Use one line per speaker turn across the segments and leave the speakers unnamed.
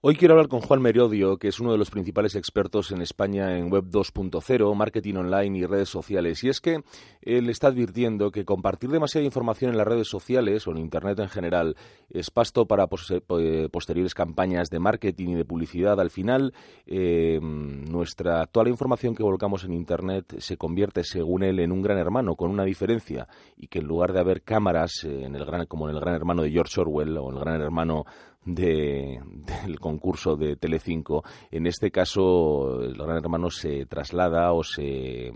Hoy quiero hablar con Juan Merodio, que es uno de los principales expertos en España en Web 2.0, marketing online y redes sociales. Y es que él está advirtiendo que compartir demasiada información en las redes sociales o en Internet en general es pasto para posteriores campañas de marketing y de publicidad. Al final, toda la información que volcamos en Internet se convierte, según él, en un gran hermano, con una diferencia, y que en lugar de haber cámaras como en el Gran Hermano de George Orwell o el Gran Hermano del concurso de Telecinco, en este caso el Gran Hermano se traslada o se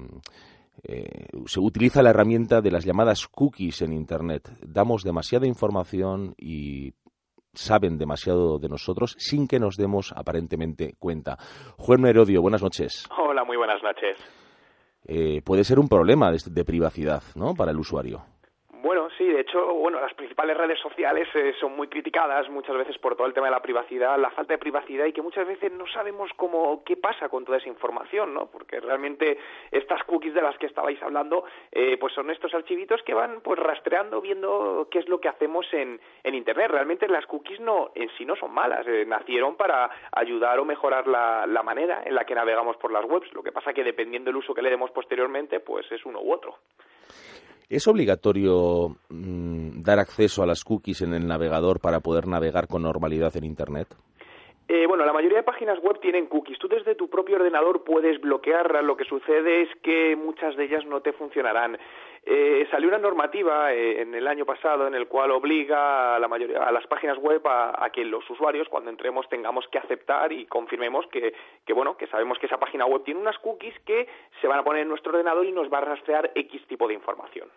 utiliza la herramienta de las llamadas cookies en Internet. Damos demasiada información y saben demasiado de nosotros sin que nos demos aparentemente cuenta. Juan Merodio, buenas noches.
Hola, muy buenas noches.
Puede ser un problema de privacidad, ¿no?, para el usuario.
Bueno, sí, de hecho, las principales redes sociales son muy criticadas muchas veces por todo el tema de la privacidad, la falta de privacidad, y que muchas veces no sabemos qué pasa con toda esa información, ¿no? Porque realmente estas cookies de las que estabais hablando, pues son estos archivitos que van pues rastreando, viendo qué es lo que hacemos en Internet. Realmente las cookies en sí no son malas, nacieron para ayudar o mejorar la manera en la que navegamos por las webs. Lo que pasa que dependiendo del uso que le demos posteriormente, pues es uno u otro.
¿Es obligatorio dar acceso a las cookies en el navegador para poder navegar con normalidad en Internet?
La mayoría de páginas web tienen cookies. Tú desde tu propio ordenador puedes bloquearlas. Lo que sucede es que muchas de ellas no te funcionarán. Salió una normativa en el año pasado en el cual obliga a las páginas web a que los usuarios, cuando entremos, tengamos que aceptar y confirmemos que sabemos que esa página web tiene unas cookies que se van a poner en nuestro ordenador y nos va a rastrear X tipo de información.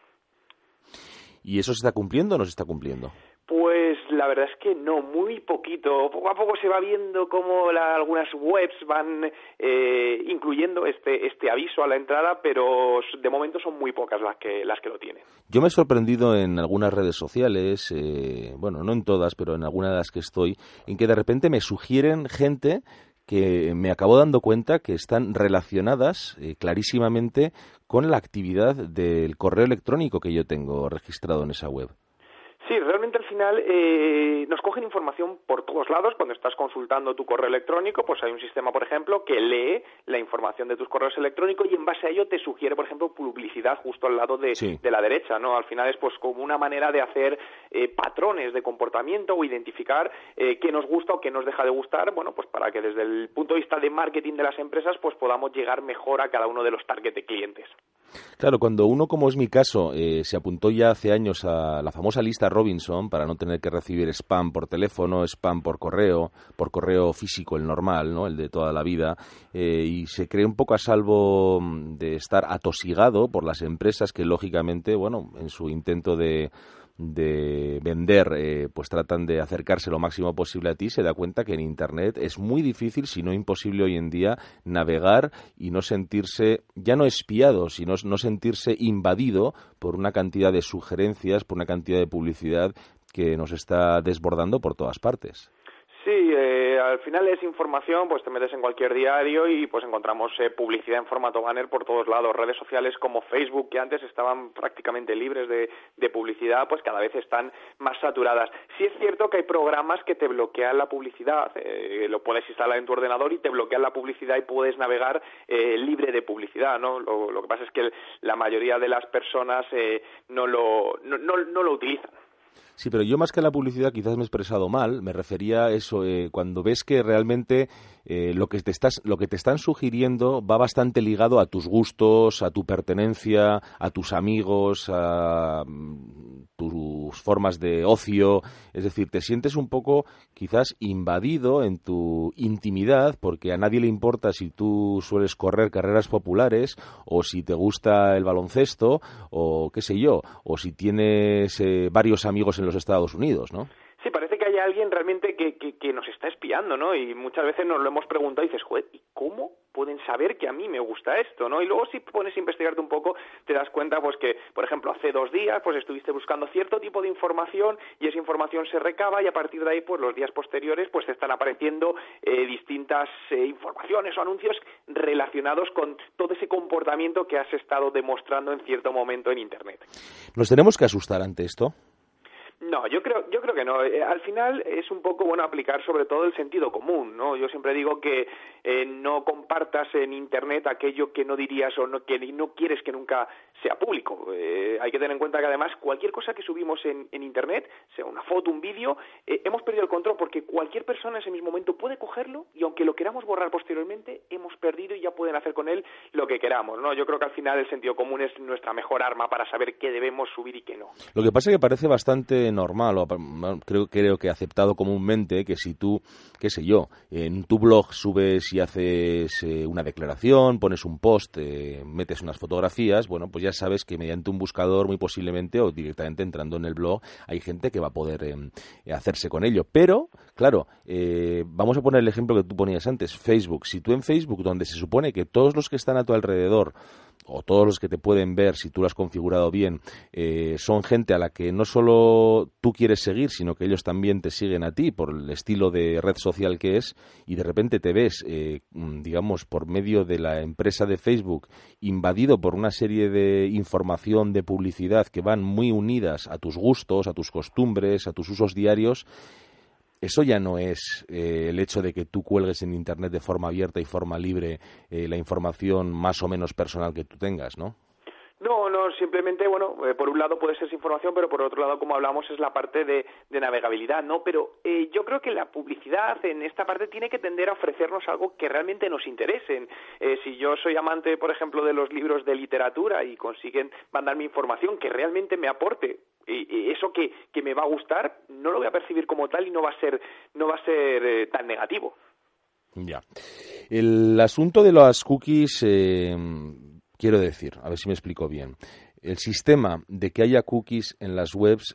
¿Y eso se está cumpliendo o no se está cumpliendo?
Pues la verdad es que no, muy poquito. Poco a poco se va viendo cómo algunas webs van incluyendo este aviso a la entrada, pero de momento son muy pocas las que lo tienen.
Yo me he sorprendido en algunas redes sociales, no en todas, pero en algunas de las que estoy, en que de repente me sugieren gente que me acabo dando cuenta que están relacionadas clarísimamente con la actividad del correo electrónico que yo tengo registrado en esa web.
Sí, realmente al final nos cogen información por todos lados. Cuando estás consultando tu correo electrónico, pues hay un sistema, por ejemplo, que lee la información de tus correos electrónicos y en base a ello te sugiere, por ejemplo, publicidad justo al lado de la derecha, ¿no? Al final es pues como una manera de hacer patrones de comportamiento o identificar qué nos gusta o qué nos deja de gustar, pues para que desde el punto de vista de marketing de las empresas pues podamos llegar mejor a cada uno de los target de clientes.
Claro, cuando uno, como es mi caso, se apuntó ya hace años a la famosa lista Robinson para no tener que recibir spam por teléfono, spam por correo físico, el normal, ¿no?, el de toda la vida, y se cree un poco a salvo de estar atosigado por las empresas que, lógicamente, en su intento de vender, pues tratan de acercarse lo máximo posible a ti, se da cuenta que en Internet es muy difícil, si no imposible hoy en día, navegar y no sentirse, ya no espiado, sino no sentirse invadido por una cantidad de sugerencias, por una cantidad de publicidad que nos está desbordando por todas partes.
Sí, al final es información, pues te metes en cualquier diario y pues encontramos publicidad en formato banner por todos lados. Redes sociales como Facebook, que antes estaban prácticamente libres de publicidad, pues cada vez están más saturadas. Sí es cierto que hay programas que te bloquean la publicidad, lo puedes instalar en tu ordenador y te bloquean la publicidad y puedes navegar libre de publicidad, ¿no? Lo que pasa es que la mayoría de las personas no lo utilizan.
Sí, pero yo más que a la publicidad quizás me he expresado mal, me refería a eso, cuando ves que realmente lo que te están sugiriendo va bastante ligado a tus gustos, a tu pertenencia, a tus amigos, a tus formas de ocio, es decir, te sientes un poco quizás invadido en tu intimidad porque a nadie le importa si tú sueles correr carreras populares o si te gusta el baloncesto o qué sé yo, o si tienes varios amigos en los Estados Unidos, ¿no?
Sí, parece que hay alguien realmente que nos está espiando, ¿no? Y muchas veces nos lo hemos preguntado y dices, joder, ¿y cómo pueden saber que a mí me gusta esto, ¿no? Y luego si pones a investigarte un poco, te das cuenta pues que, por ejemplo, hace 2 días pues estuviste buscando cierto tipo de información y esa información se recaba y a partir de ahí pues los días posteriores pues te están apareciendo distintas informaciones o anuncios relacionados con todo ese comportamiento que has estado demostrando en cierto momento en Internet.
¿Nos tenemos que asustar ante esto?
No, yo creo que no. Al final es un poco aplicar sobre todo el sentido común, ¿no? Yo siempre digo que no compartas en Internet aquello que no dirías o que no quieres que nunca sea público. Hay que tener en cuenta que además cualquier cosa que subimos en Internet, sea una foto, un vídeo, hemos perdido el control porque cualquier persona en ese mismo momento puede cogerlo y aunque lo queramos borrar posteriormente, hemos perdido y ya pueden hacer con él lo que queramos, ¿no? Yo creo que al final el sentido común es nuestra mejor arma para saber qué debemos subir y qué no.
Lo que pasa es que parece bastante normal, o creo que aceptado comúnmente, que si tú, qué sé yo, en tu blog subes y haces una declaración, pones un post, metes unas fotografías, bueno, pues ya sabes que mediante un buscador muy posiblemente o directamente entrando en el blog hay gente que va a poder hacerse con ello. Pero, claro, vamos a poner el ejemplo que tú ponías antes, Facebook. Si tú en Facebook, donde se supone que todos los que están a tu alrededor o todos los que te pueden ver, si tú lo has configurado bien, son gente a la que no solo tú quieres seguir, sino que ellos también te siguen a ti por el estilo de red social que es, y de repente te ves, digamos, por medio de la empresa de Facebook, invadido por una serie de información, de publicidad que van muy unidas a tus gustos, a tus costumbres, a tus usos diarios. Eso ya no es el hecho de que tú cuelgues en Internet de forma abierta y forma libre la información más o menos personal que tú tengas, ¿no?
No, simplemente, por un lado puede ser esa información, pero por otro lado, como hablamos, es la parte de navegabilidad, ¿no? Pero yo creo que la publicidad en esta parte tiene que tender a ofrecernos algo que realmente nos interese. Si yo soy amante, por ejemplo, de los libros de literatura y consiguen mandarme información que realmente me aporte y eso que me va a gustar, no lo voy a percibir como tal y no va a ser tan negativo.
Ya. El asunto de las cookies, quiero decir, a ver si me explico bien. El sistema de que haya cookies en las webs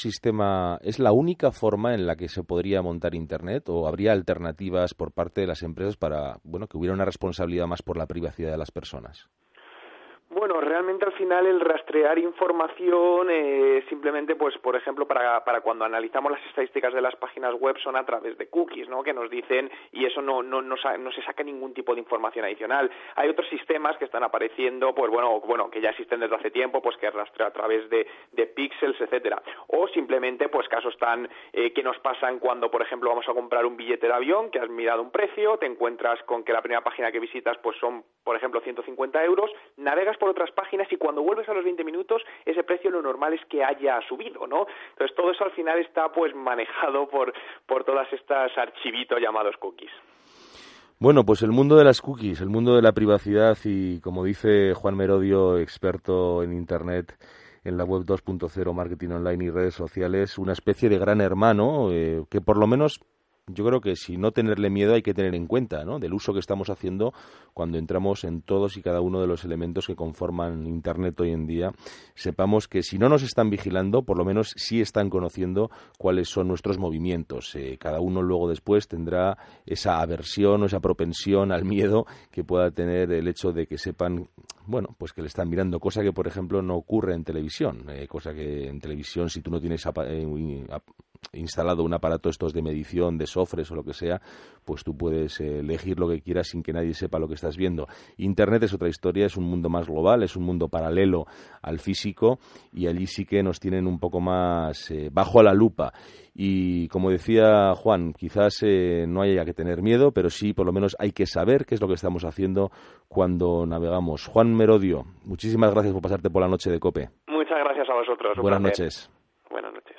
es la única forma en la que se podría montar Internet, o habría alternativas por parte de las empresas para, que hubiera una responsabilidad más por la privacidad de las personas.
Bueno, realmente al final el rastrear información simplemente, pues por ejemplo, para cuando analizamos las estadísticas de las páginas web son a través de cookies, ¿no? Que nos dicen, y eso no se saca ningún tipo de información adicional. Hay otros sistemas que están apareciendo, pues que ya existen desde hace tiempo, pues que rastrea a través de píxeles, etcétera. O simplemente, pues casos tan que nos pasan cuando, por ejemplo, vamos a comprar un billete de avión, que has mirado un precio, te encuentras con que la primera página que visitas, pues son, por ejemplo, 150 euros, navegas por otras páginas y cuando vuelves a los 20 minutos ese precio lo normal es que haya subido, ¿no? Entonces todo eso al final está pues manejado por todas estas archivitos llamados cookies.
Bueno, pues el mundo de las cookies, el mundo de la privacidad y, como dice Juan Merodio, experto en Internet, en la web 2.0, marketing online y redes sociales, una especie de gran hermano que por lo menos yo creo que si no tenerle miedo hay que tener en cuenta, ¿no?, del uso que estamos haciendo cuando entramos en todos y cada uno de los elementos que conforman Internet hoy en día. Sepamos que si no nos están vigilando, por lo menos sí están conociendo cuáles son nuestros movimientos. Cada uno luego después tendrá esa aversión o esa propensión al miedo que pueda tener el hecho de que sepan, pues que le están mirando, cosa que por ejemplo no ocurre en televisión, cosa que en televisión si tú no tienes instalado un aparato estos de medición de Sofres o lo que sea, pues tú puedes elegir lo que quieras sin que nadie sepa lo que estás viendo. Internet es otra historia, es un mundo más global, es un mundo paralelo al físico y allí sí que nos tienen un poco más bajo la lupa. Y como decía Juan, quizás no haya que tener miedo, pero sí por lo menos hay que saber qué es lo que estamos haciendo cuando navegamos. Juan Merodio, muchísimas gracias por pasarte por la noche de COPE.
Muchas gracias a vosotros.
Buenas noches.
Buenas noches.